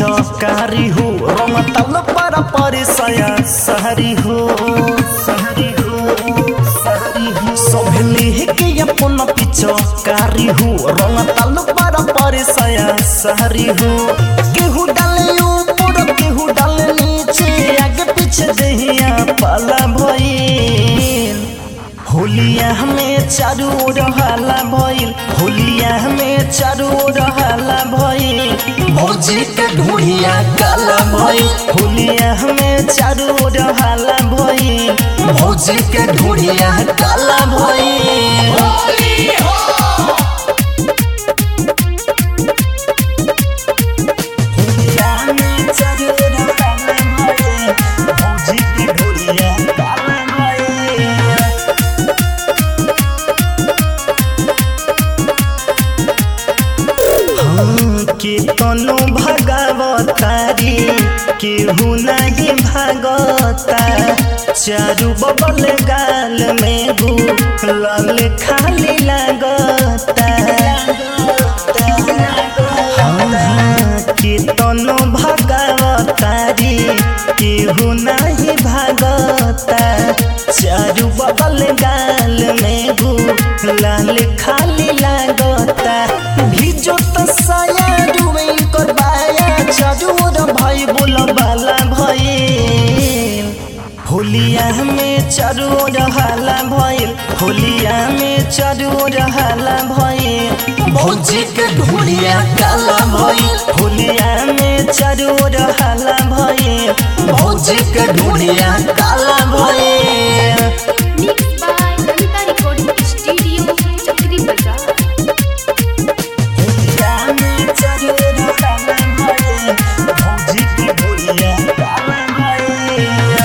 पिचकारी हो रंग तल पर परिसया सहरी हो सोभली के अपन पिचकारी हो रंग तल पर परिसया सहरी हो केहू डाले ऊपर केहू डाले नीचे आगे पीछे दहिया पाला भइल होलिया में चारू ओर हल्ला भइल होलिया में चारू ओर हल्ला भइल भौजी के ढूढ़िया काला भइल होलिया में चारू ओर हल्ला भइल भौजी के ढूढ़िया काला भइल होलिया में चारू ओर हल्ला भइल भौजी के ढूढ़िया काला भइल के तनु भगवतारी केहू नहीं भागता चारू बबल गाल में गुलाल खाली लगता के तनु भगवतारी केहू नहीं भागता चारू बबल गाल में गुलाल खाली लगता भिजो तसाया रुवे करबाया चारूर भाई बोल बाला भइल होलिया में चारूर हाला भइल होलिया में चारूर हाला भइल भौजी के ढूढ़िया काला भइल होलिया में चारूर हाला भइल भौजी के ढूढ़िया काला भइल mix by Anita recording studio Chakri Bazar भौजी की ढूढ़िया काला भइल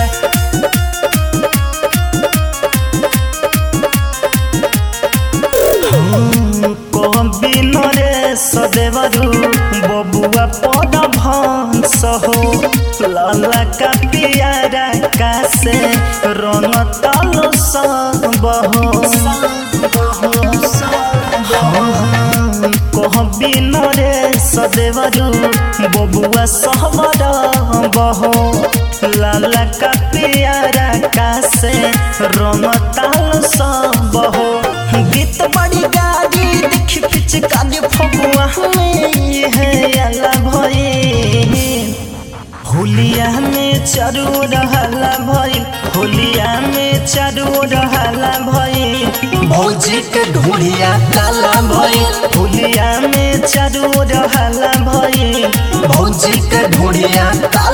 बिनरे सदेवरु बबुआ पद भंस हो लाला का पियारा का से रंग तल सब हो कह बिनरे सदेवरु बबुआ सहबर बहो लाला का पियारा का से रंग तल सब हो गीत बड़ी गाड़ी देखी पिचकारी फगुआ में है अला भइल होलिया में चारू हल्ला भइल होलिया में चारू हल्ला भइल भौजी के ढूढ़िया काला भइल होलिया में चारू हल्ला भइल भौजी के ढूढ़िया